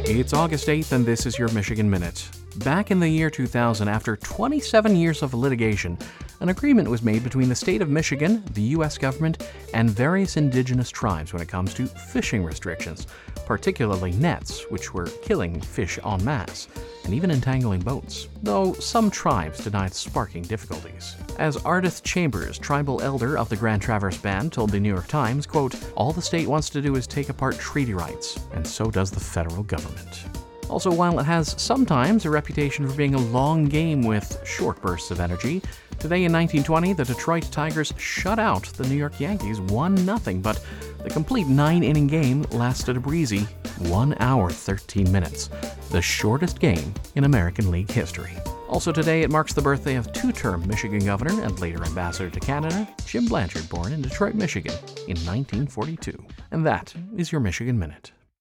It's August 8th, and this is your Michigan Minute. Back in the year 2000, after 27 years of litigation, an agreement was made between the state of Michigan, the U.S. government, and various indigenous tribes when it comes to fishing restrictions, particularly nets, which were killing fish en masse, and even entangling boats, though some tribes denied sparking difficulties. As Ardith Chambers, tribal elder of the Grand Traverse Band, told the New York Times, quote, "All the state wants to do is take apart treaty rights, and so does the federal government." Also, while it has sometimes a reputation for being a long game with short bursts of energy, today in 1920, the Detroit Tigers shut out the New York Yankees 1-0, but the complete 9-inning game lasted a breezy 1 hour 13 minutes, the shortest game in American League history. Also today, it marks the birthday of two-term Michigan governor and later ambassador to Canada, Jim Blanchard, born in Detroit, Michigan in 1942. And that is your Michigan Minute.